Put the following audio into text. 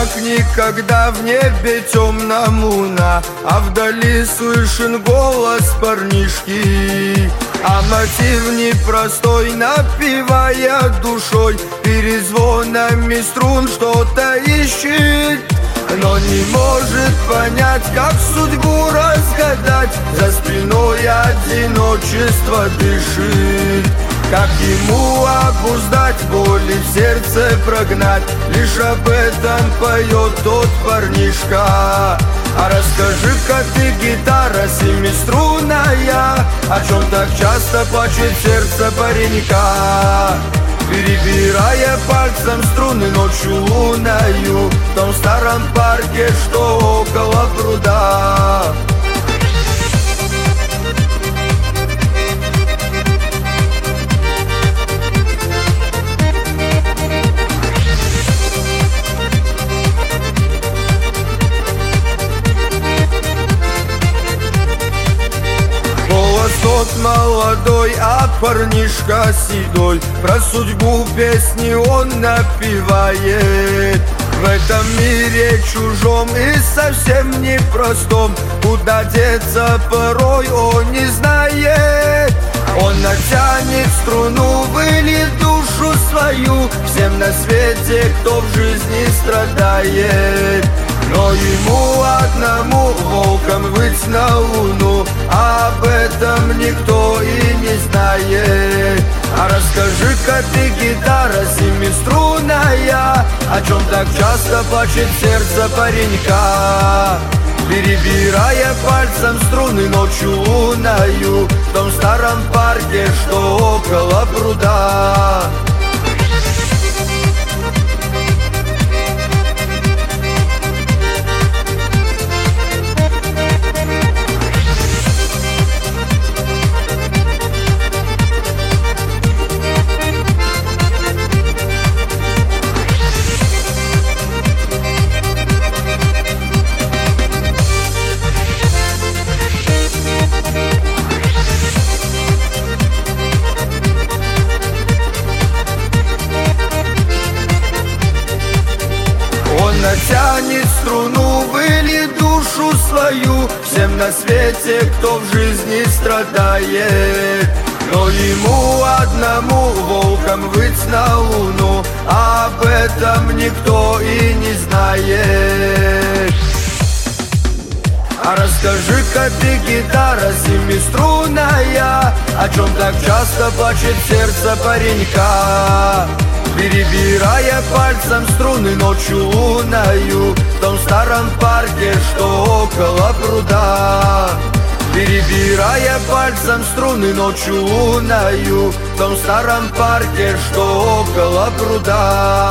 как никогда в небе темна луна, а вдали слышен голос парнишки. А мотив непростой, напевая душой, перезвонами струн что-то ищет, но не может понять, как судьбу разгадать. За спиной одиночество дышит, как ему обуздать, боли в сердце прогнать. Лишь об этом поет тот парнишка. А расскажи-ка ты, гитара семиструнная, о чем так часто плачет сердце паренька? Перебирая пальцем струны ночью луною в том старом парке, что около пруда. Тот молодой, а парнишка седой, про судьбу песни он напевает. В этом мире чужом и совсем непростом, куда деться порой он не знает. Он натянет струну, выльет душу свою всем на свете, кто в жизни страдает. Но ему одному волком выть на луну, а об этом никто и не знает. А расскажи-ка ты, гитара семиструнная, о чем так часто плачет сердце паренька? Перебирая пальцем струны ночью луною в том старом парке, что около пруда. Натянет струну, выльет душу свою всем на свете, кто в жизни страдает. Но ему одному волком выть на луну, а об этом никто и не знает. А расскажи-ка ты, гитара семиструнная, о чем так часто плачет сердце паренька? Перебирая пальцем струны ночью луною в том старом парке, что около пруда. Перебирая пальцем струны ночью луною в том старом парке, что около пруда.